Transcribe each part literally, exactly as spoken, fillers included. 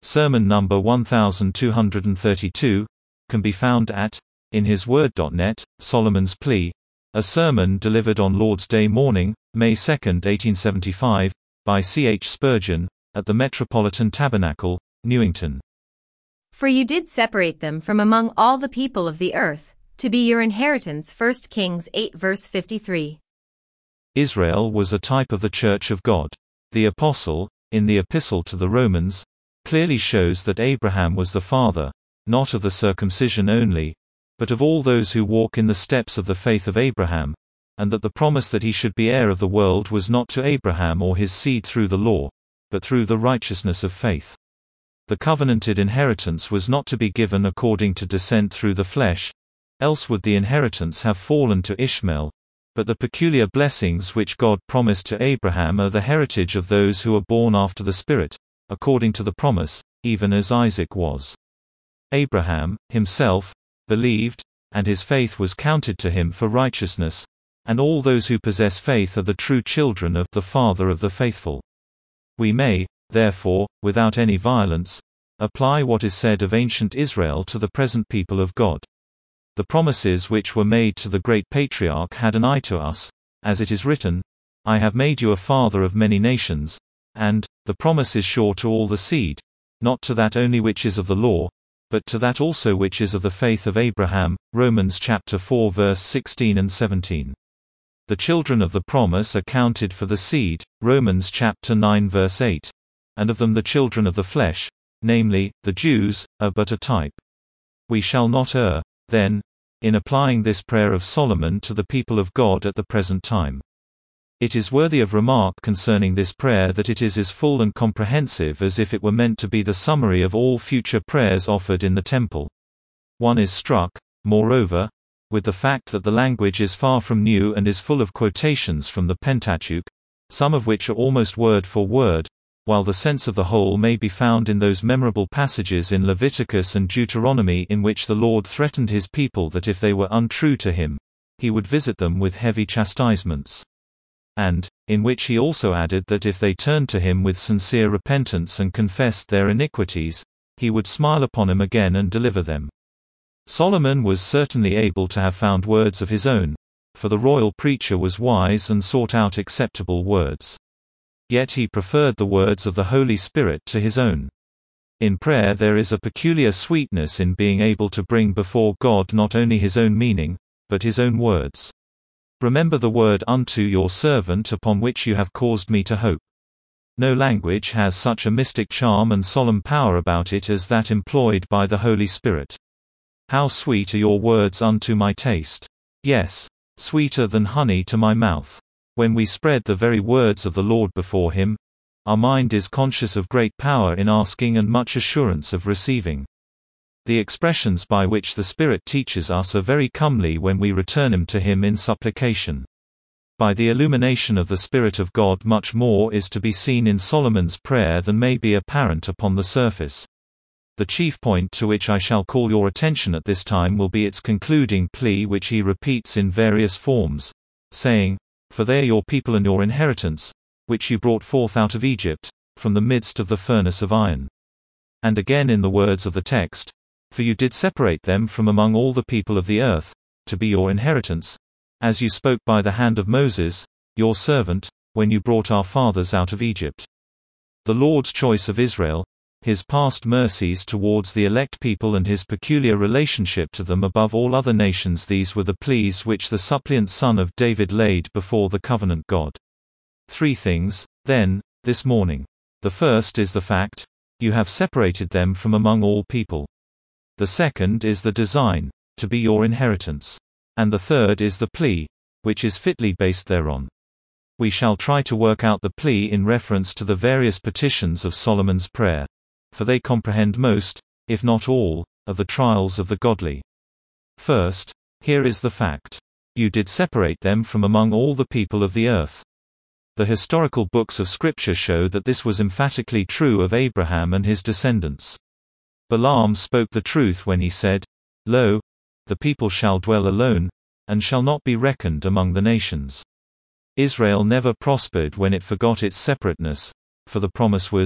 sermon number one thousand two hundred thirty-two, can be found at in his word dot net, Solomon's Plea, a sermon delivered on Lord's Day morning, May second, eighteen seventy-five, by C H Spurgeon, at the Metropolitan Tabernacle, Newington. For you did separate them from among all the people of the earth, to be your inheritance. First Kings eight verse fifty-three. Israel was a type of the Church of God. The Apostle, in the Epistle to the Romans, clearly shows that Abraham was the father, not of the circumcision only, but of all those who walk in the steps of the faith of Abraham, and that the promise that he should be heir of the world was not to Abraham or his seed through the law, but through the righteousness of faith. The covenanted inheritance was not to be given according to descent through the flesh, else would the inheritance have fallen to Ishmael, but the peculiar blessings which God promised to Abraham are the heritage of those who are born after the Spirit, according to the promise, even as Isaac was. Abraham, himself, believed, and his faith was counted to him for righteousness, and all those who possess faith are the true children of the Father of the faithful. We may, therefore, without any violence, apply what is said of ancient Israel to the present people of God. The promises which were made to the great patriarch had an eye to us, as it is written, I have made you a father of many nations, and, the promise is sure to all the seed, not to that only which is of the law, but to that also which is of the faith of Abraham. Romans chapter four verse sixteen and seventeen. The children of the promise are counted for the seed, Romans chapter nine verse eight, and of them the children of the flesh, namely, the Jews, are but a type. We shall not err, then, in applying this prayer of Solomon to the people of God at the present time. It is worthy of remark concerning this prayer that it is as full and comprehensive as if it were meant to be the summary of all future prayers offered in the temple. One is struck, moreover, with the fact that the language is far from new and is full of quotations from the Pentateuch, some of which are almost word for word, while the sense of the whole may be found in those memorable passages in Leviticus and Deuteronomy in which the Lord threatened his people that if they were untrue to him, he would visit them with heavy chastisements. And, in which he also added that if they turned to him with sincere repentance and confessed their iniquities, he would smile upon them again and deliver them. Solomon was certainly able to have found words of his own, for the royal preacher was wise and sought out acceptable words. Yet he preferred the words of the Holy Spirit to his own. In prayer there is a peculiar sweetness in being able to bring before God not only his own meaning, but his own words. Remember the word unto your servant upon which you have caused me to hope. No language has such a mystic charm and solemn power about it as that employed by the Holy Spirit. How sweet are your words unto my taste! Yes, sweeter than honey to my mouth. When we spread the very words of the Lord before him, our mind is conscious of great power in asking and much assurance of receiving. The expressions by which the Spirit teaches us are very comely when we return them to him in supplication. By the illumination of the Spirit of God much more is to be seen in Solomon's prayer than may be apparent upon the surface. The chief point to which I shall call your attention at this time will be its concluding plea, which he repeats in various forms, saying, For they are your people and your inheritance, which you brought forth out of Egypt, from the midst of the furnace of iron. And again in the words of the text, For you did separate them from among all the people of the earth, to be your inheritance, as you spoke by the hand of Moses, your servant, when you brought our fathers out of Egypt. The Lord's choice of Israel, his past mercies towards the elect people and his peculiar relationship to them above all other nations, these were the pleas which the suppliant son of David laid before the covenant God. Three things, then, this morning. The first is the fact, you have separated them from among all people. The second is the design, to be your inheritance. And the third is the plea, which is fitly based thereon. We shall try to work out the plea in reference to the various petitions of Solomon's prayer, for they comprehend most, if not all, of the trials of the godly. First, here is the fact. You did separate them from among all the people of the earth. The historical books of Scripture show that this was emphatically true of Abraham and his descendants. Balaam spoke the truth when he said, Lo, the people shall dwell alone, and shall not be reckoned among the nations. Israel never prospered when it forgot its separateness, for the promise was,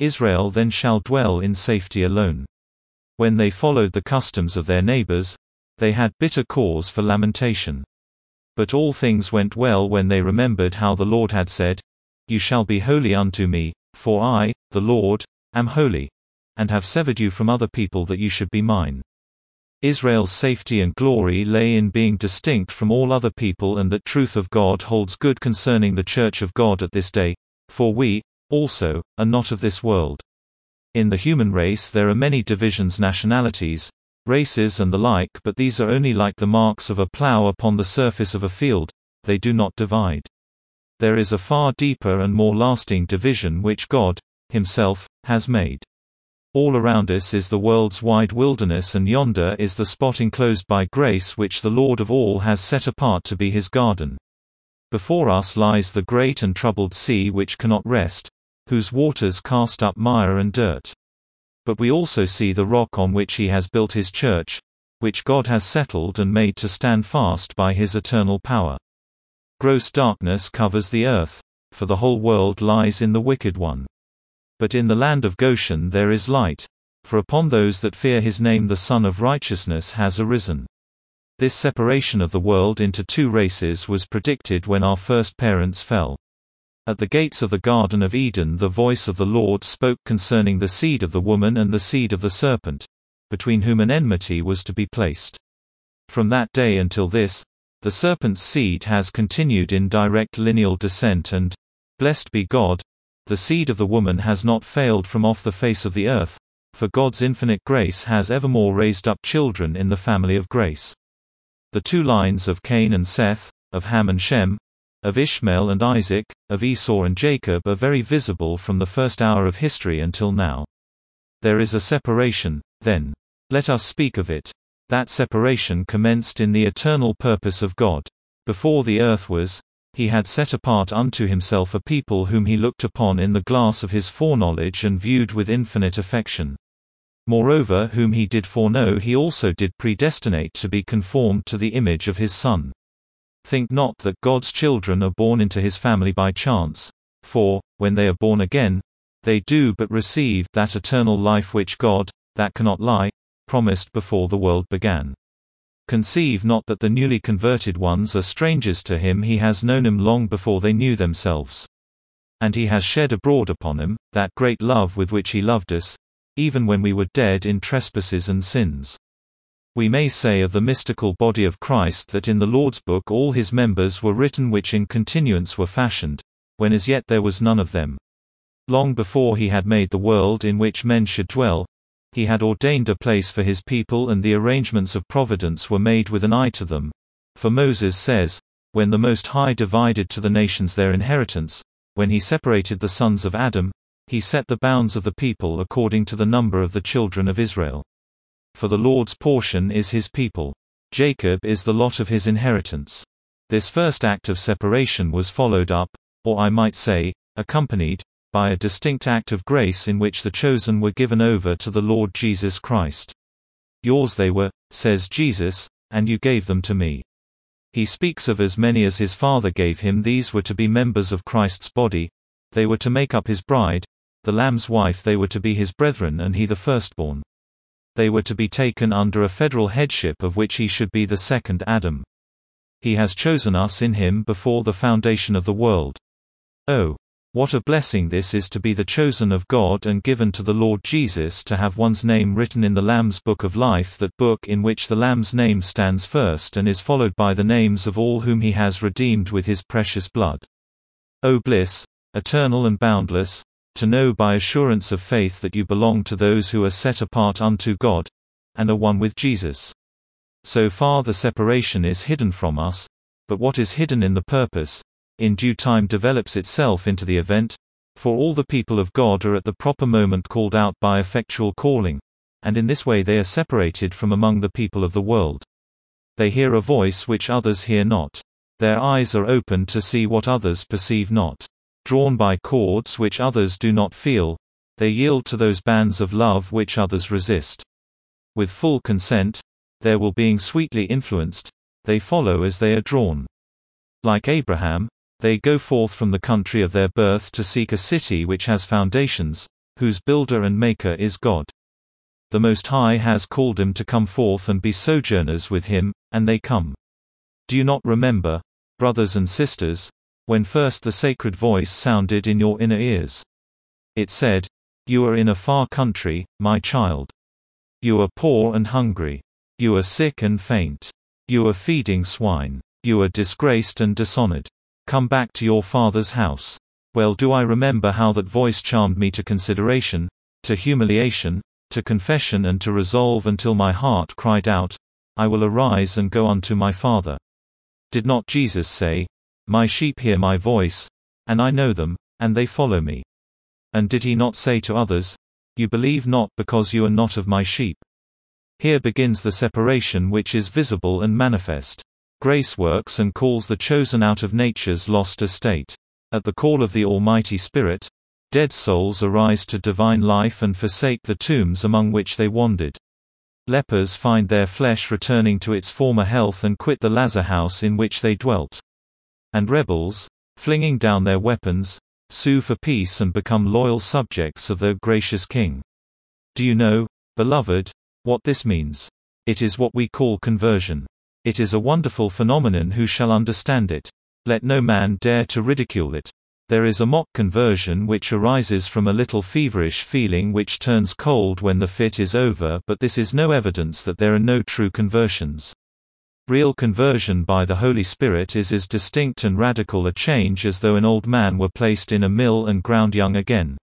Israel then shall dwell in safety alone. When they followed the customs of their neighbors, they had bitter cause for lamentation. But all things went well when they remembered how the Lord had said, You shall be holy unto me, for I, the Lord, am holy, and have severed you from other people that you should be mine. Israel's safety and glory lay in being distinct from all other people, and that truth of God holds good concerning the Church of God at this day, for we, also, are not of this world. In the human race there are many divisions, nationalities, races and the like, but these are only like the marks of a plough upon the surface of a field, they do not divide. There is a far deeper and more lasting division which God, Himself, has made. All around us is the world's wide wilderness, and yonder is the spot enclosed by grace which the Lord of all has set apart to be His garden. Before us lies the great and troubled sea which cannot rest, whose waters cast up mire and dirt. But we also see the rock on which He has built His church, which God has settled and made to stand fast by His eternal power. Gross darkness covers the earth, for the whole world lies in the wicked one. But in the land of Goshen there is light, for upon those that fear His name the Sun of Righteousness has arisen. This separation of the world into two races was predicted when our first parents fell. At the gates of the Garden of Eden the voice of the Lord spoke concerning the seed of the woman and the seed of the serpent, between whom an enmity was to be placed. From that day until this, the serpent's seed has continued in direct lineal descent, and, blessed be God, the seed of the woman has not failed from off the face of the earth, for God's infinite grace has evermore raised up children in the family of grace. The two lines of Cain and Seth, of Ham and Shem, of Ishmael and Isaac, of Esau and Jacob are very visible from the first hour of history until now. There is a separation, then. Let us speak of it. That separation commenced in the eternal purpose of God. Before the earth was, He had set apart unto Himself a people whom He looked upon in the glass of His foreknowledge and viewed with infinite affection. Moreover, whom He did foreknow He also did predestinate to be conformed to the image of His Son. Think not that God's children are born into His family by chance, for, when they are born again, they do but receive that eternal life which God, that cannot lie, promised before the world began. Conceive not that the newly converted ones are strangers to Him. He has known them long before they knew themselves. And He has shed abroad upon them that great love with which He loved us, even when we were dead in trespasses and sins. We may say of the mystical body of Christ that in the Lord's book all His members were written which in continuance were fashioned, when as yet there was none of them. Long before He had made the world in which men should dwell, He had ordained a place for His people, and the arrangements of providence were made with an eye to them. For Moses says, when the Most High divided to the nations their inheritance, when He separated the sons of Adam, He set the bounds of the people according to the number of the children of Israel. For the Lord's portion is His people. Jacob is the lot of His inheritance. This first act of separation was followed up, or I might say, accompanied, by a distinct act of grace in which the chosen were given over to the Lord Jesus Christ. Yours they were, says Jesus, and you gave them to me. He speaks of as many as His Father gave Him. These were to be members of Christ's body, they were to make up His bride, the Lamb's wife. They were to be His brethren and He the firstborn. They were to be taken under a federal headship of which He should be the second Adam. He has chosen us in Him before the foundation of the world. Oh, what a blessing this is to be the chosen of God and given to the Lord Jesus to have one's name written in the Lamb's book of life, that book in which the Lamb's name stands first and is followed by the names of all whom He has redeemed with His precious blood. O bliss, eternal and boundless, to know by assurance of faith that you belong to those who are set apart unto God, and are one with Jesus. So far the separation is hidden from us, but what is hidden in the purpose, in due time develops itself into the event, for all the people of God are at the proper moment called out by effectual calling, and in this way they are separated from among the people of the world. They hear a voice which others hear not. Their eyes are opened to see what others perceive not. Drawn by cords which others do not feel, they yield to those bands of love which others resist. With full consent, their will being sweetly influenced, they follow as they are drawn. Like Abraham, they go forth from the country of their birth to seek a city which has foundations, whose builder and maker is God. The Most High has called them to come forth and be sojourners with him, and they come. Do you not remember, brothers and sisters, when first the sacred voice sounded in your inner ears? It said, "You are in a far country, my child. You are poor and hungry. You are sick and faint. You are feeding swine. You are disgraced and dishonored. Come back to your father's house." Well, do I remember how that voice charmed me to consideration, to humiliation, to confession, and to resolve, until my heart cried out, "I will arise and go unto my Father." Did not Jesus say, "My sheep hear my voice, and I know them, and they follow me"? And did he not say to others, "You believe not because you are not of my sheep"? Here begins the separation which is visible and manifest. Grace works and calls the chosen out of nature's lost estate. At the call of the Almighty Spirit, dead souls arise to divine life and forsake the tombs among which they wandered. Lepers find their flesh returning to its former health and quit the lazar house in which they dwelt. And rebels, flinging down their weapons, sue for peace and become loyal subjects of their gracious King. Do you know, beloved, what this means? It is what we call conversion. It is a wonderful phenomenon. Who shall understand it? Let no man dare to ridicule it. There is a mock conversion which arises from a little feverish feeling which turns cold when the fit is over, but this is no evidence that there are no true conversions. Real conversion by the Holy Spirit is as distinct and radical a change as though an old man were placed in a mill and ground young again.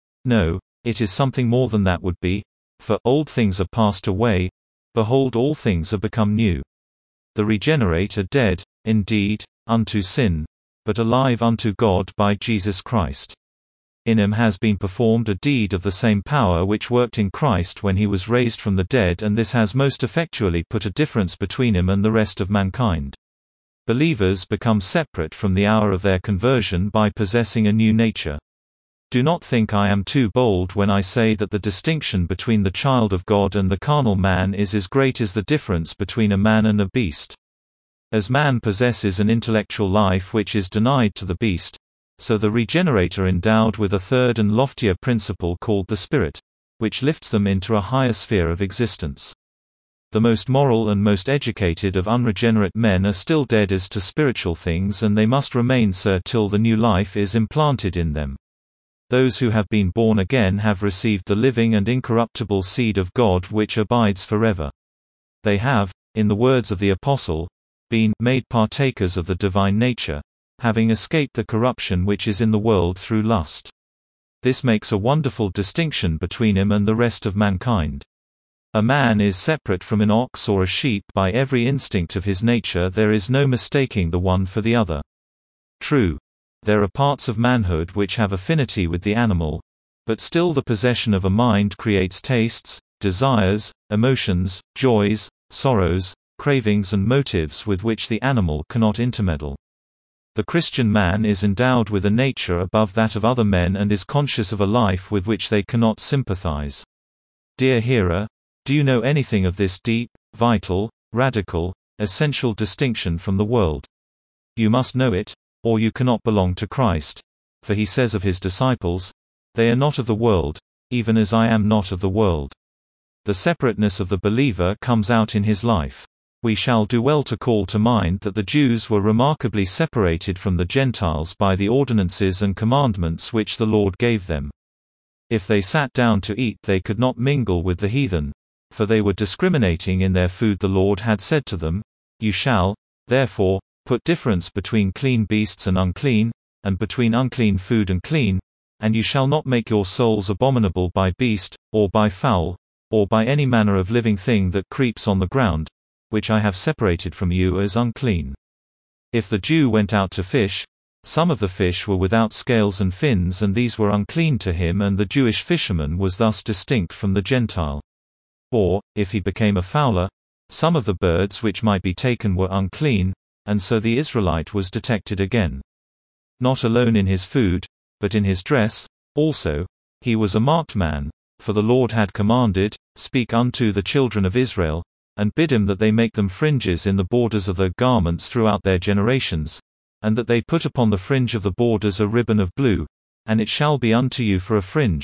No, it is something more than that would be, for old things are passed away, behold, all things are become new. The regenerate are dead, indeed, unto sin, but alive unto God by Jesus Christ. In him has been performed a deed of the same power which worked in Christ when he was raised from the dead, and this has most effectually put a difference between him and the rest of mankind. Believers become separate from the hour of their conversion by possessing a new nature. Do not think I am too bold when I say that the distinction between the child of God and the carnal man is as great as the difference between a man and a beast. As man possesses an intellectual life which is denied to the beast, so the regenerator endowed with a third and loftier principle called the Spirit, which lifts them into a higher sphere of existence. The most moral and most educated of unregenerate men are still dead as to spiritual things, and they must remain so till the new life is implanted in them. Those who have been born again have received the living and incorruptible seed of God which abides forever. They have, in the words of the Apostle, been made partakers of the divine nature, having escaped the corruption which is in the world through lust. This makes a wonderful distinction between him and the rest of mankind. A man is separate from an ox or a sheep by every instinct of his nature. There is no mistaking the one for the other. True, there are parts of manhood which have affinity with the animal, but still the possession of a mind creates tastes, desires, emotions, joys, sorrows, cravings and motives with which the animal cannot intermeddle. The Christian man is endowed with a nature above that of other men and is conscious of a life with which they cannot sympathize. Dear hearer, do you know anything of this deep, vital, radical, essential distinction from the world? You must know it, or you cannot belong to Christ, for he says of his disciples, "They are not of the world, even as I am not of the world." The separateness of the believer comes out in his life. We shall do well to call to mind that the Jews were remarkably separated from the Gentiles by the ordinances and commandments which the Lord gave them. If they sat down to eat, they could not mingle with the heathen, for they were discriminating in their food. The Lord had said to them, "You shall, therefore, put difference between clean beasts and unclean, and between unclean food and clean, and you shall not make your souls abominable by beast, or by fowl, or by any manner of living thing that creeps on the ground, which I have separated from you as unclean." If the Jew went out to fish, some of the fish were without scales and fins, and these were unclean to him, and the Jewish fisherman was thus distinct from the Gentile. Or, if he became a fowler, some of the birds which might be taken were unclean, and so the Israelite was detected again. Not alone in his food, but in his dress, also, he was a marked man, for the Lord had commanded, "Speak unto the children of Israel, and bid him that they make them fringes in the borders of their garments throughout their generations, and that they put upon the fringe of the borders a ribbon of blue, and it shall be unto you for a fringe,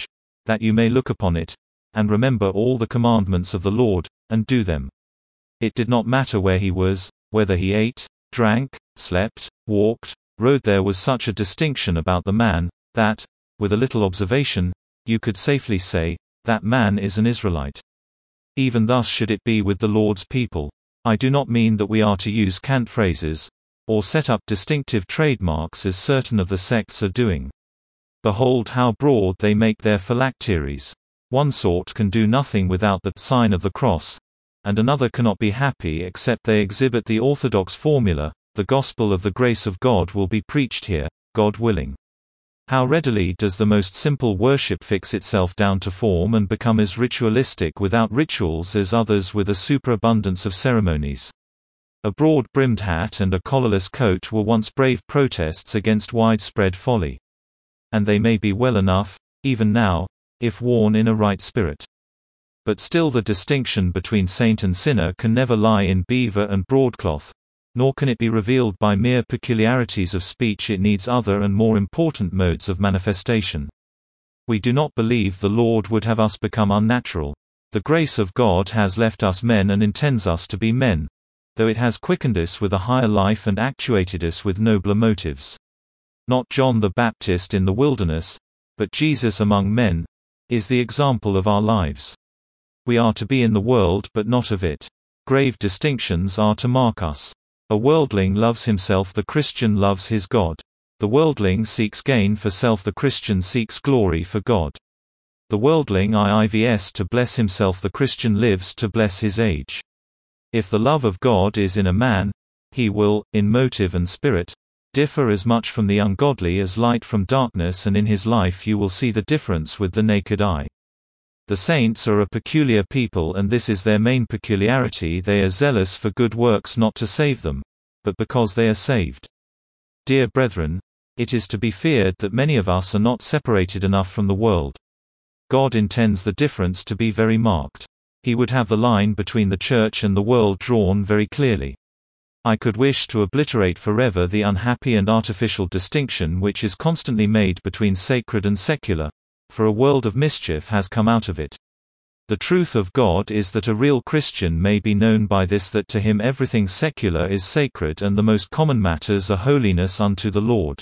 that you may look upon it, and remember all the commandments of the Lord, and do them. It did not matter where he was, whether he ate, drank, slept, walked, rode. There was such a distinction about the man, that, with a little observation, you could safely say, that man is an Israelite. Even thus should it be with the Lord's people. I do not mean that we are to use cant phrases, or set up distinctive trademarks as certain of the sects are doing. Behold how broad they make their phylacteries. One sort can do nothing without the sign of the cross, and another cannot be happy except they exhibit the orthodox formula, the gospel of the grace of God will be preached here, God willing. How readily does the most simple worship fix itself down to form and become as ritualistic without rituals as others with a superabundance of ceremonies. A broad-brimmed hat and a collarless coat were once brave protests against widespread folly. And they may be well enough, even now, if worn in a right spirit. But still the distinction between saint and sinner can never lie in beaver and broadcloth, nor can it be revealed by mere peculiarities of speech. It needs other and more important modes of manifestation. We do not believe the Lord would have us become unnatural. The grace of God has left us men and intends us to be men, though it has quickened us with a higher life and actuated us with nobler motives. Not John the Baptist in the wilderness, but Jesus among men, is the example of our lives. We are to be in the world but not of it. Grave distinctions are to mark us. A worldling loves himself, the Christian loves his God. The worldling seeks gain for self, the Christian seeks glory for God. The worldling lives to bless himself, the Christian lives to bless his age. If the love of God is in a man, he will, in motive and spirit, differ as much from the ungodly as light from darkness, and in his life you will see the difference with the naked eye. The saints are a peculiar people, and this is their main peculiarity: they are zealous for good works, not to save them, but because they are saved. Dear brethren, it is to be feared that many of us are not separated enough from the world. God intends the difference to be very marked. He would have the line between the church and the world drawn very clearly. I could wish to obliterate forever the unhappy and artificial distinction which is constantly made between sacred and secular, for a world of mischief has come out of it. The truth of God is that a real Christian may be known by this, that to him everything secular is sacred and the most common matters are holiness unto the Lord.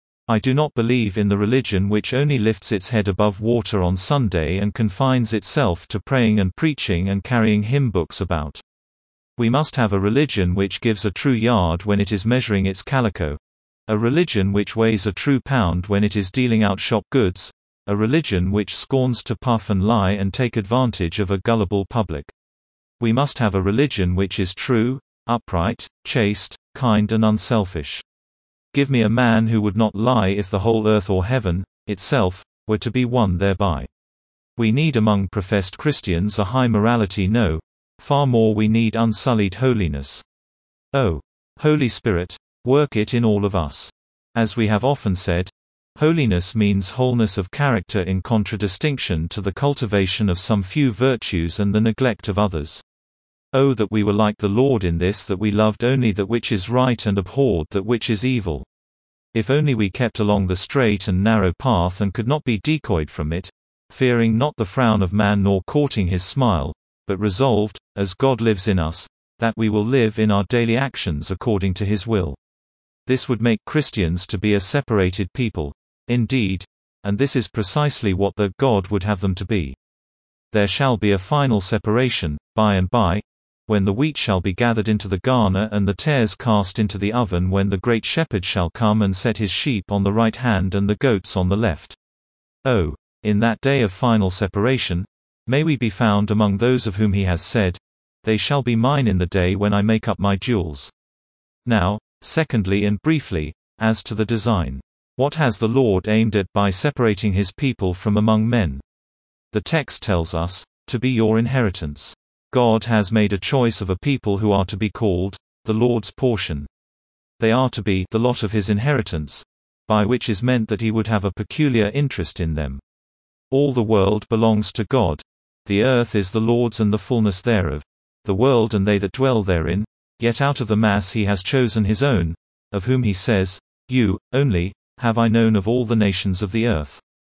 I do not believe in the religion which only lifts its head above water on Sunday and confines itself to praying and preaching and carrying hymn books about. We must have a religion which gives a true yard when it is measuring its calico, a religion which weighs a true pound when it is dealing out shop goods, a religion which scorns to puff and lie and take advantage of a gullible public. We must have a religion which is true, upright, chaste, kind and unselfish. Give me a man who would not lie if the whole earth or heaven, itself, were to be won thereby. We need among professed Christians a high morality, no, far more we need unsullied holiness. Oh, Holy Spirit, work it in all of us. As we have often said, holiness means wholeness of character in contradistinction to the cultivation of some few virtues and the neglect of others. Oh, that we were like the Lord in this, that we loved only that which is right and abhorred that which is evil. If only we kept along the straight and narrow path and could not be decoyed from it, fearing not the frown of man nor courting his smile, but resolved, as God lives in us, that we will live in our daily actions according to his will. This would make Christians to be a separated people, indeed, and this is precisely what the God would have them to be. There shall be a final separation, by and by, when the wheat shall be gathered into the garner and the tares cast into the oven, when the great shepherd shall come and set his sheep on the right hand and the goats on the left. Oh, in that day of final separation, may we be found among those of whom he has said, "They shall be mine in the day when I make up my jewels." Now, secondly and briefly, as to the design. What has the Lord aimed at by separating his people from among men? The text tells us, "To be your inheritance." God has made a choice of a people who are to be called the Lord's portion. They are to be the lot of his inheritance, by which is meant that he would have a peculiar interest in them. All the world belongs to God. The earth is the Lord's and the fullness thereof, the world and they that dwell therein, yet out of the mass he has chosen his own, of whom he says, "You, only, have I known of all the nations of the earth."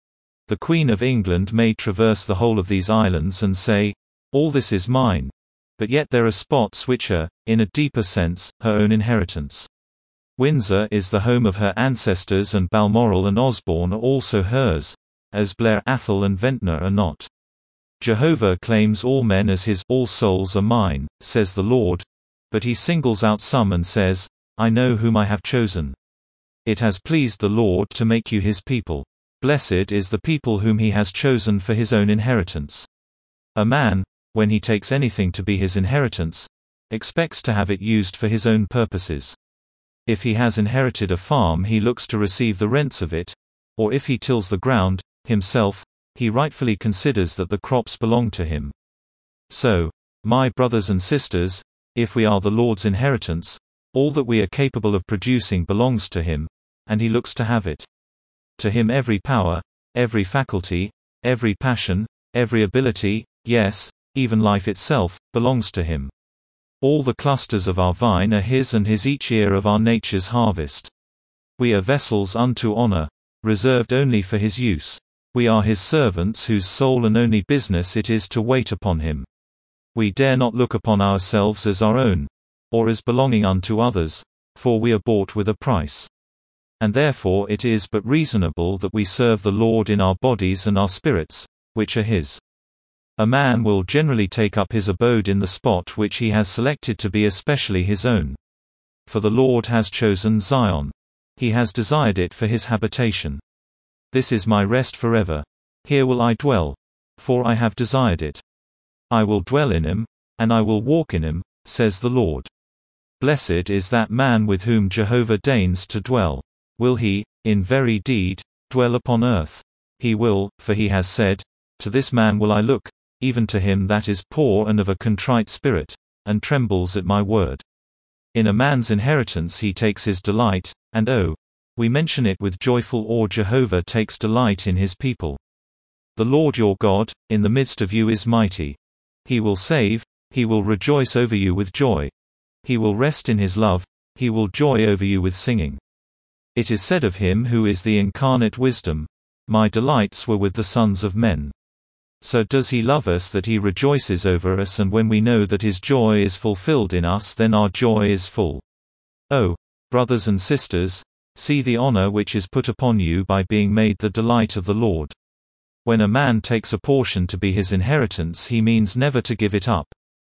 The Queen of England may traverse the whole of these islands and say, "All this is mine." But yet there are spots which are, in a deeper sense, her own inheritance. Windsor is the home of her ancestors, and Balmoral and Osborne are also hers, as Blair Athol and Ventnor are not. Jehovah claims all men as his. "All souls are mine," says the Lord, but he singles out some and says, "I know whom I have chosen. It has pleased the Lord to make you his people." Blessed is the people whom he has chosen for his own inheritance. A man, when he takes anything to be his inheritance, expects to have it used for his own purposes. If he has inherited a farm, he looks to receive the rents of it, or if he tills the ground, himself, he rightfully considers that the crops belong to him. So, my brothers and sisters, if we are the Lord's inheritance, all that we are capable of producing belongs to him, and he looks to have it. To him every power, every faculty, every passion, every ability, yes, even life itself, belongs to him. All the clusters of our vine are his, and his each ear of our nature's harvest. We are vessels unto honor, reserved only for his use. We are his servants whose sole and only business it is to wait upon him. We dare not look upon ourselves as our own, or as belonging unto others, for we are bought with a price. And therefore it is but reasonable that we serve the Lord in our bodies and our spirits, which are his. A man will generally take up his abode in the spot which he has selected to be especially his own. For the Lord has chosen Zion. He has desired it for his habitation. This is my rest forever. Here will I dwell, for I have desired it. I will dwell in him, and I will walk in him, says the Lord. Blessed is that man with whom Jehovah deigns to dwell. Will he, in very deed, dwell upon earth? He will, for he has said, "To this man will I look, even to him that is poor and of a contrite spirit, and trembles at my word." In a man's inheritance he takes his delight, and oh, we mention it with joyful awe. Jehovah takes delight in his people. The Lord your God, in the midst of you is mighty. He will save, he will rejoice over you with joy. He will rest in his love, he will joy over you with singing. It is said of him who is the incarnate wisdom, "My delights were with the sons of men." So does he love us that he rejoices over us, and when we know that his joy is fulfilled in us, then our joy is full. Oh, brothers and sisters, see the honor which is put upon you by being made the delight of the Lord. When a man takes a portion to be his inheritance, he means never to give it up.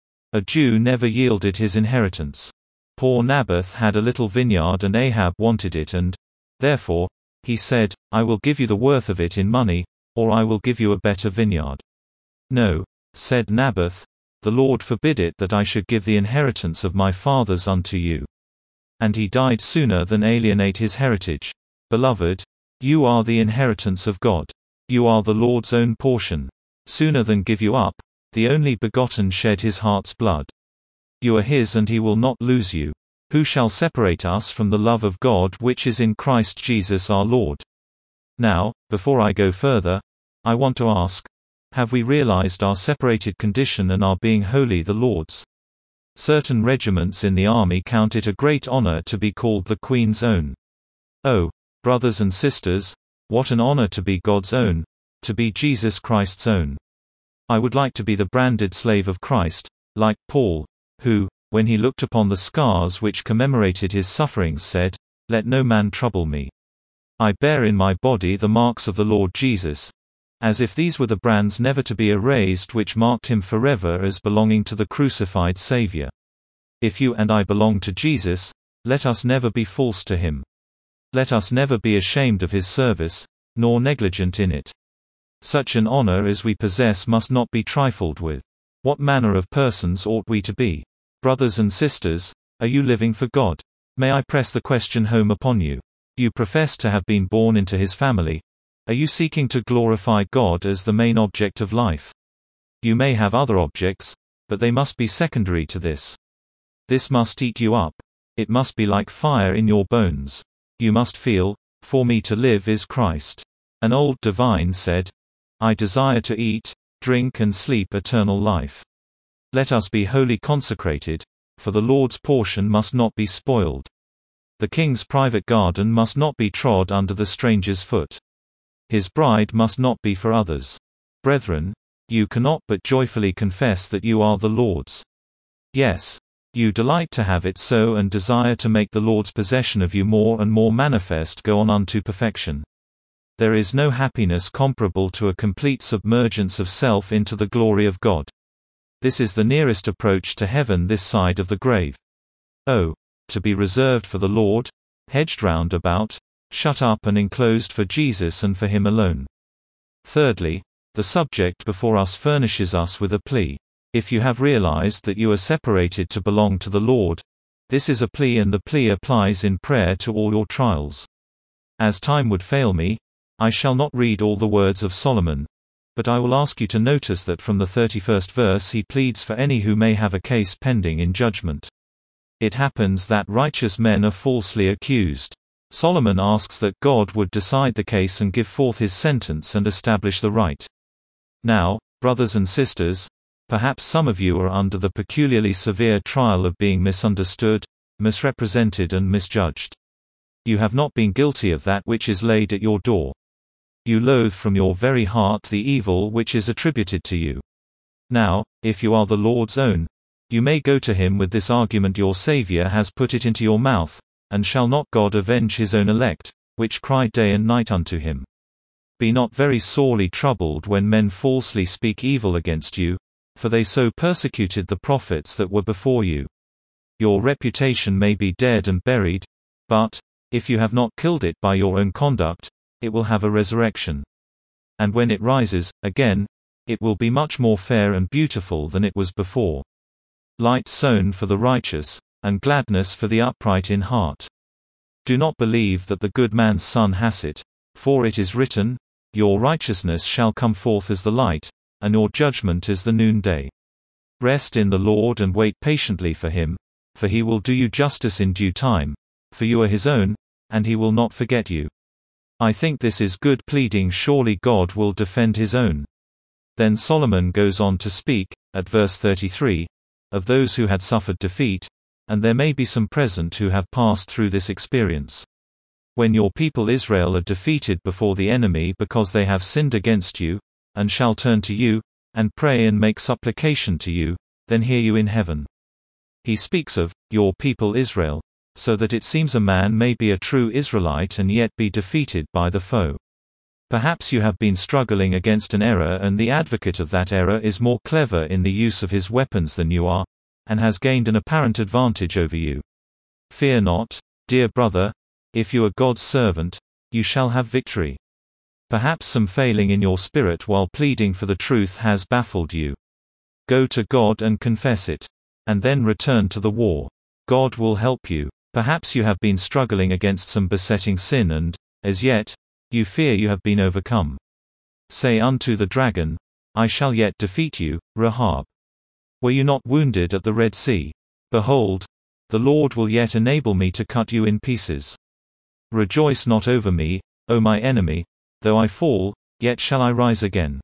A Jew never yielded his inheritance. Poor Naboth had a little vineyard and Ahab wanted it, and, therefore, he said, "I will give you the worth of it in money, or I will give you a better vineyard." "No," said Naboth, "the Lord forbid it that I should give the inheritance of my fathers unto you." And he died sooner than alienate his heritage. Beloved, you are the inheritance of God. You are the Lord's own portion. Sooner than give you up, the only begotten shed his heart's blood. You are his, and he will not lose you. Who shall separate us from the love of God which is in Christ Jesus our Lord? Now, before I go further, I want to ask, have we realized our separated condition and our being wholly the Lord's? Certain regiments in the army count it a great honor to be called the Queen's own. Oh, brothers and sisters, what an honor to be God's own, to be Jesus Christ's own. I would like to be the branded slave of Christ, like Paul, who, when he looked upon the scars which commemorated his sufferings, said, "Let no man trouble me. I bear in my body the marks of the Lord Jesus," as if these were the brands never to be erased which marked him forever as belonging to the crucified Savior. If you and I belong to Jesus, let us never be false to him. Let us never be ashamed of his service, nor negligent in it. Such an honor as we possess must not be trifled with. What manner of persons ought we to be? Brothers and sisters, are you living for God? May I press the question home upon you? You profess to have been born into his family. Are you seeking to glorify God as the main object of life? You may have other objects, but they must be secondary to this. This must eat you up. It must be like fire in your bones. You must feel, "For me to live is Christ." An old divine said, "I desire to eat, drink and sleep eternal life." Let us be wholly consecrated, for the Lord's portion must not be spoiled. The king's private garden must not be trod under the stranger's foot. His bride must not be for others. Brethren, you cannot but joyfully confess that you are the Lord's. Yes, you delight to have it so and desire to make the Lord's possession of you more and more manifest go on unto perfection. There is no happiness comparable to a complete submergence of self into the glory of God. This is the nearest approach to heaven this side of the grave. Oh, to be reserved for the Lord, hedged round about, shut up and enclosed for Jesus and for Him alone. Thirdly, the subject before us furnishes us with a plea. If you have realized that you are separated to belong to the Lord, this is a plea, and the plea applies in prayer to all your trials. As time would fail me, I shall not read all the words of Solomon, but I will ask you to notice that from the thirty-first verse he pleads for any who may have a case pending in judgment. It happens that righteous men are falsely accused. Solomon asks that God would decide the case and give forth his sentence and establish the right. Now, brothers and sisters, perhaps some of you are under the peculiarly severe trial of being misunderstood, misrepresented and misjudged. You have not been guilty of that which is laid at your door. You loathe from your very heart the evil which is attributed to you. Now, if you are the Lord's own, you may go to Him with this argument: your Saviour has put it into your mouth, and shall not God avenge His own elect, which cry day and night unto Him? Be not very sorely troubled when men falsely speak evil against you, for they so persecuted the prophets that were before you. Your reputation may be dead and buried, but, if you have not killed it by your own conduct, it will have a resurrection. And when it rises, again, it will be much more fair and beautiful than it was before. Light sown for the righteous, and gladness for the upright in heart. Do not believe that the good man's son has it, for it is written, Your righteousness shall come forth as the light, and your judgment is the noonday. Rest in the Lord and wait patiently for Him, for He will do you justice in due time, for you are His own, and He will not forget you. I think this is good pleading. Surely God will defend His own. Then Solomon goes on to speak, at verse thirty-three, of those who had suffered defeat, and there may be some present who have passed through this experience. When your people Israel are defeated before the enemy because they have sinned against you, and shall turn to you, and pray and make supplication to you, then hear you in heaven. He speaks of your people Israel, so that it seems a man may be a true Israelite and yet be defeated by the foe. Perhaps you have been struggling against an error, and the advocate of that error is more clever in the use of his weapons than you are, and has gained an apparent advantage over you. Fear not, dear brother, if you are God's servant, you shall have victory. Perhaps some failing in your spirit while pleading for the truth has baffled you. Go to God and confess it, and then return to the war. God will help you. Perhaps you have been struggling against some besetting sin and, as yet, you fear you have been overcome. Say unto the dragon, I shall yet defeat you, Rahab. Were you not wounded at the Red Sea? Behold, the Lord will yet enable me to cut you in pieces. Rejoice not over me, O my enemy, though I fall, yet shall I rise again.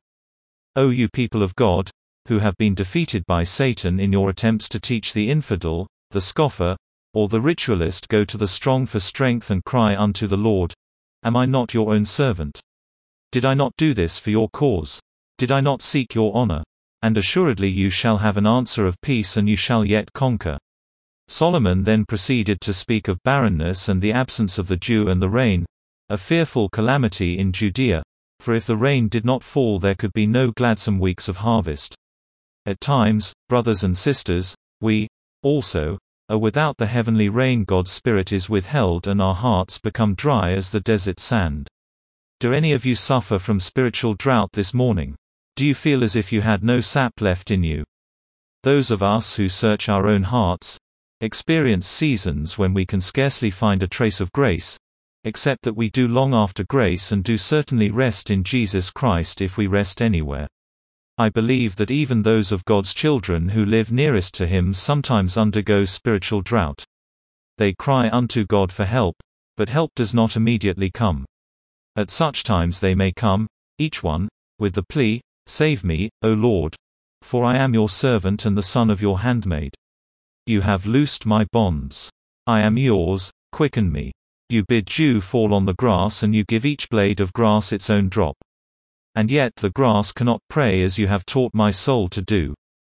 O you people of God, who have been defeated by Satan in your attempts to teach the infidel, the scoffer, or the ritualist, go to the strong for strength and cry unto the Lord, Am I not your own servant? Did I not do this for your cause? Did I not seek your honor? And assuredly you shall have an answer of peace, and you shall yet conquer. Solomon then proceeded to speak of barrenness and the absence of the dew and the rain, a fearful calamity in Judea, for if the rain did not fall there could be no gladsome weeks of harvest. At times, brothers and sisters, we, also, are without the heavenly rain. God's Spirit is withheld and our hearts become dry as the desert sand. Do any of you suffer from spiritual drought this morning? Do you feel as if you had no sap left in you? Those of us who search our own hearts experience seasons when we can scarcely find a trace of grace, except that we do long after grace and do certainly rest in Jesus Christ if we rest anywhere. I believe that even those of God's children who live nearest to Him sometimes undergo spiritual drought. They cry unto God for help, but help does not immediately come. At such times they may come, each one, with the plea, Save me, O Lord, for I am your servant and the son of your handmaid. You have loosed my bonds. I am yours, quicken me. You bid dew fall on the grass and you give each blade of grass its own drop. And yet the grass cannot pray as you have taught my soul to do.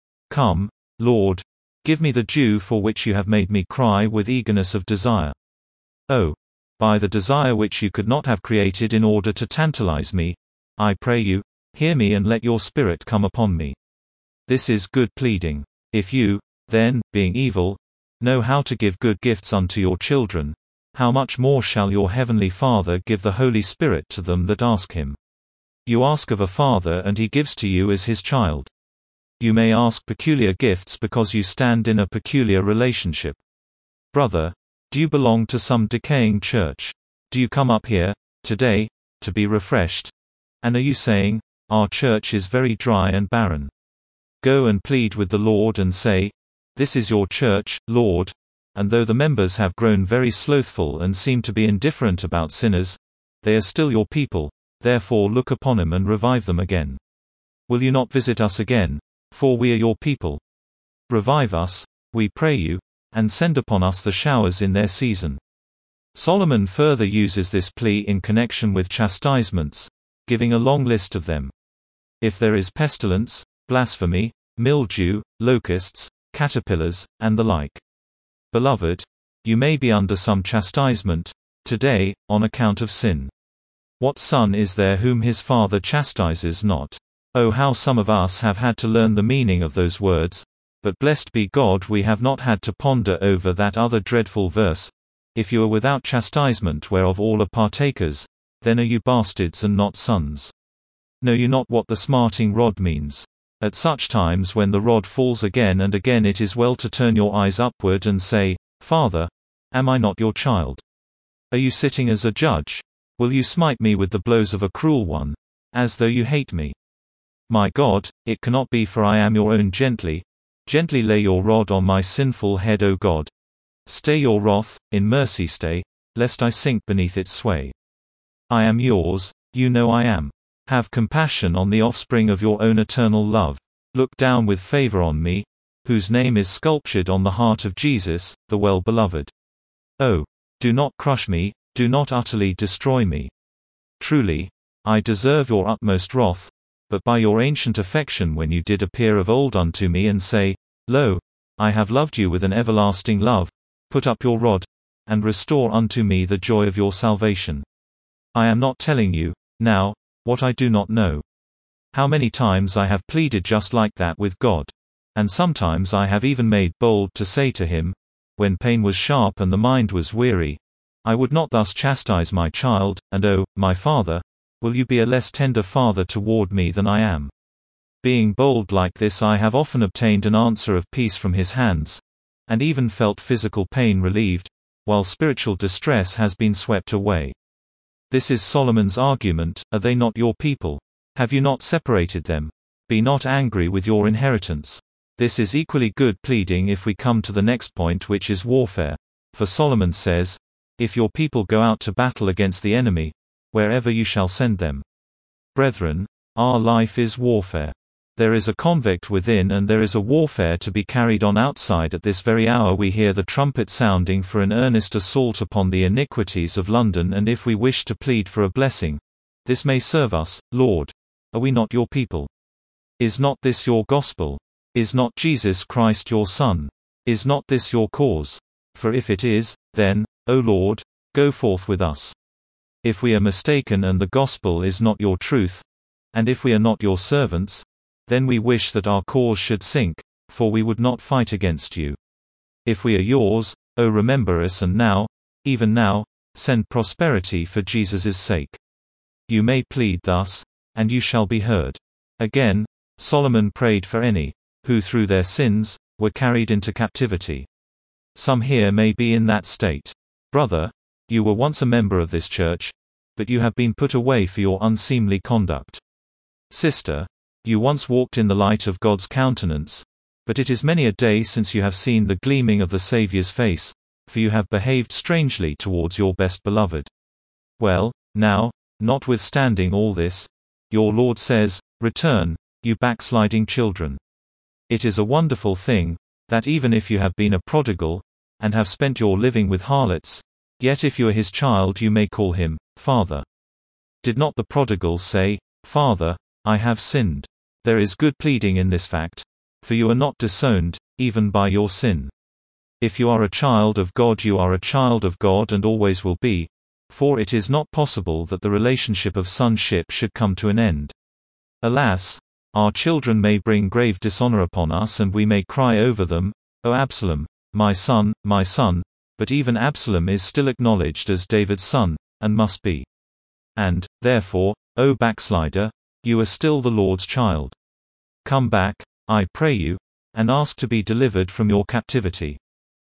Come, Lord, give me the dew for which you have made me cry with eagerness of desire. Oh, by the desire which you could not have created in order to tantalize me, I pray you, hear me and let your Spirit come upon me. This is good pleading. If you, then, being evil, know how to give good gifts unto your children, how much more shall your heavenly Father give the Holy Spirit to them that ask him? You ask of a father and he gives to you as his child. You may ask peculiar gifts because you stand in a peculiar relationship. Brother, do you belong to some decaying church? Do you come up here, today, to be refreshed? And are you saying, our church is very dry and barren? Go and plead with the Lord and say, this is your church, Lord, and though the members have grown very slothful and seem to be indifferent about sinners, they are still your people, therefore look upon them and revive them again. Will you not visit us again, for we are your people? Revive us, we pray you, and send upon us the showers in their season. Solomon further uses this plea in connection with chastisements, giving a long list of them. If there is pestilence, blasphemy, mildew, locusts, caterpillars, and the like. Beloved, you may be under some chastisement, today, on account of sin. What son is there whom his father chastises not? Oh, how some of us have had to learn the meaning of those words, but blessed be God we have not had to ponder over that other dreadful verse, if you are without chastisement whereof all are partakers, then are you bastards and not sons. Know you not what the smarting rod means? At such times when the rod falls again and again it is well to turn your eyes upward and say, Father, am I not your child? Are you sitting as a judge? Will you smite me with the blows of a cruel one, as though you hate me? My God, it cannot be, for I am your own. Gently, gently lay your rod on my sinful head, O God. Stay your wrath, in mercy stay, lest I sink beneath its sway. I am yours, you know I am. Have compassion on the offspring of your own eternal love. Look down with favor on me, whose name is sculptured on the heart of Jesus, the well-beloved. Oh, do not crush me, do not utterly destroy me. Truly, I deserve your utmost wrath, but by your ancient affection when you did appear of old unto me and say, Lo, I have loved you with an everlasting love, put up your rod, and restore unto me the joy of your salvation. I am not telling you, now, what I do not know. How many times I have pleaded just like that with God. And sometimes I have even made bold to say to him, when pain was sharp and the mind was weary, I would not thus chastise my child, and oh, my father, will you be a less tender father toward me than I am? Being bold like this, I have often obtained an answer of peace from his hands, and even felt physical pain relieved, while spiritual distress has been swept away. This is Solomon's argument, are they not your people? Have you not separated them? Be not angry with your inheritance. This is equally good pleading if we come to the next point, which is warfare. For Solomon says, if your people go out to battle against the enemy, wherever you shall send them. Brethren, our life is warfare. There is a convict within and there is a warfare to be carried on outside. At this very hour we hear the trumpet sounding for an earnest assault upon the iniquities of London, and if we wish to plead for a blessing, this may serve us. Lord, are we not your people? Is not this your gospel? Is not Jesus Christ your Son? Is not this your cause? For if it is, then, O Lord, go forth with us. If we are mistaken and the gospel is not your truth, and if we are not your servants, then we wish that our cause should sink, for we would not fight against you. If we are yours, O remember us, and now, even now, send prosperity for Jesus' sake. You may plead thus, and you shall be heard. Again, Solomon prayed for any, who through their sins, were carried into captivity. Some here may be in that state. Brother, you were once a member of this church, but you have been put away for your unseemly conduct. Sister, you once walked in the light of God's countenance, but it is many a day since you have seen the gleaming of the Saviour's face, for you have behaved strangely towards your best beloved. Well, now, notwithstanding all this, your Lord says, return, you backsliding children. It is a wonderful thing, that even if you have been a prodigal, and have spent your living with harlots, Yet if you are his child you may call him, Father. Did not the prodigal say, Father, I have sinned? There is good pleading in this fact, for you are not disowned, even by your sin. If you are a child of God, you are a child of God and always will be, for it is not possible that the relationship of sonship should come to an end. Alas, our children may bring grave dishonor upon us and we may cry over them, O Absalom, my son, my son, but even Absalom is still acknowledged as David's son, and must be. And, therefore, O backslider, you are still the Lord's child. Come back, I pray you, and ask to be delivered from your captivity.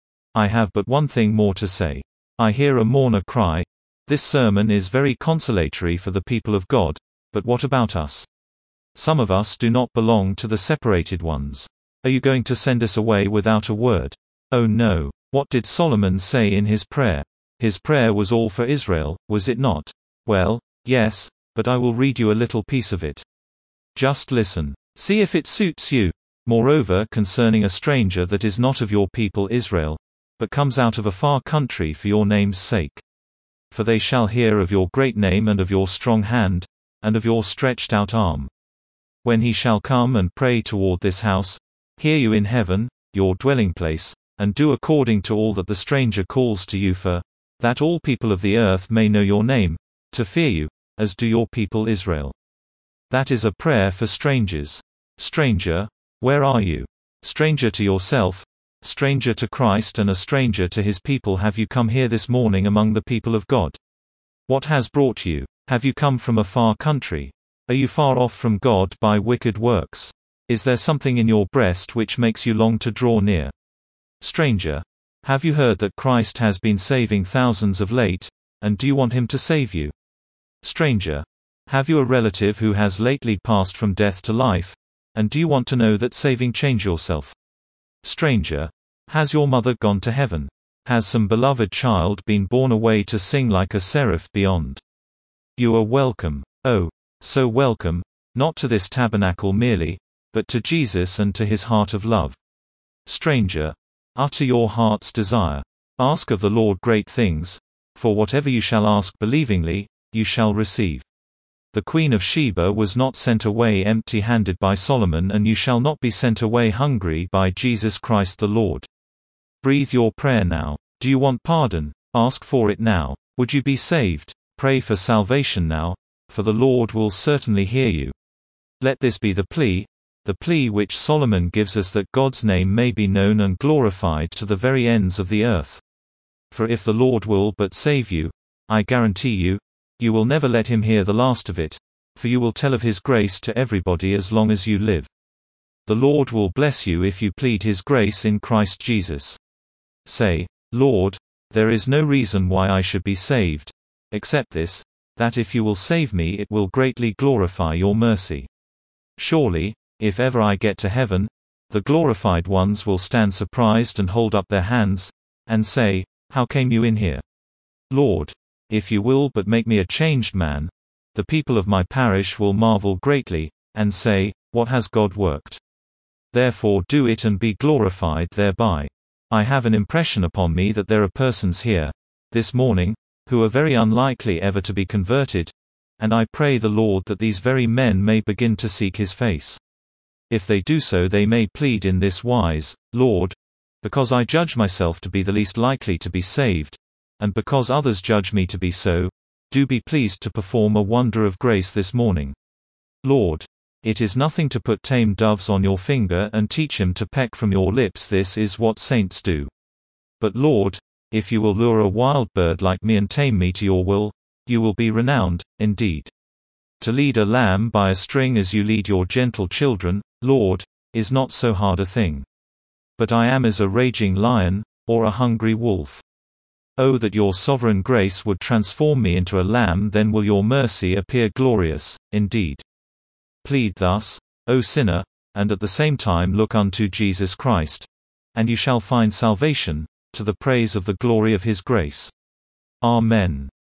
I have but one thing more to say. I hear a mourner cry, this sermon is very consolatory for the people of God, but what about us? Some of us do not belong to the separated ones. Are you going to send us away without a word? Oh no. What did Solomon say in his prayer? His prayer was all for Israel, was it not? Well, yes, but I will read you a little piece of it. Just listen. See if it suits you. Moreover, concerning a stranger that is not of your people Israel, but comes out of a far country for your name's sake. For they shall hear of your great name and of your strong hand, and of your stretched out arm. When he shall come and pray toward this house, hear you in heaven, your dwelling place, and do according to all that the stranger calls to you for, that all people of the earth may know your name, to fear you, as do your people Israel. That is a prayer for strangers. Stranger, where are you? Stranger to yourself, stranger to Christ and a stranger to his people, have you come here this morning among the people of God? What has brought you? Have you come from a far country? Are you far off from God by wicked works? Is there something in your breast which makes you long to draw near? Stranger, have you heard that Christ has been saving thousands of late, and do you want him to save you? Stranger, have you a relative who has lately passed from death to life, and do you want to know that saving change yourself? Stranger, has your mother gone to heaven? Has some beloved child been born away to sing like a seraph beyond? You are welcome, oh, so welcome, not to this tabernacle merely, but to Jesus and to his heart of love. Stranger, utter your heart's desire. Ask of the Lord great things, for whatever you shall ask believingly, you shall receive. The Queen of Sheba was not sent away empty-handed by Solomon, and you shall not be sent away hungry by Jesus Christ the Lord. Breathe your prayer now. Do you want pardon? Ask for it now. Would you be saved? Pray for salvation now, for the Lord will certainly hear you. Let this be the plea, the plea which Solomon gives us, that God's name may be known and glorified to the very ends of the earth. For if the Lord will but save you, I guarantee you, you will never let him hear the last of it, for you will tell of his grace to everybody as long as you live. The Lord will bless you if you plead his grace in Christ Jesus. Say, Lord, there is no reason why I should be saved, except this, that if you will save me it will greatly glorify your mercy. Surely, if ever I get to heaven, the glorified ones will stand surprised and hold up their hands, and say, how came you in here? Lord, if you will but make me a changed man, the people of my parish will marvel greatly, and say, what has God worked? Therefore do it and be glorified thereby. I have an impression upon me that there are persons here, this morning, who are very unlikely ever to be converted, and I pray the Lord that these very men may begin to seek his face. If they do so, they may plead in this wise, Lord, because I judge myself to be the least likely to be saved, and because others judge me to be so, do be pleased to perform a wonder of grace this morning. Lord, it is nothing to put tame doves on your finger and teach him to peck from your lips. This is what saints do. But Lord, if you will lure a wild bird like me and tame me to your will, you will be renowned, indeed. To lead a lamb by a string as you lead your gentle children, Lord, is not so hard a thing. But I am as a raging lion, or a hungry wolf. Oh, that your sovereign grace would transform me into a lamb, then will your mercy appear glorious, indeed. Plead thus, O sinner, and at the same time look unto Jesus Christ, and you shall find salvation, to the praise of the glory of his grace. Amen.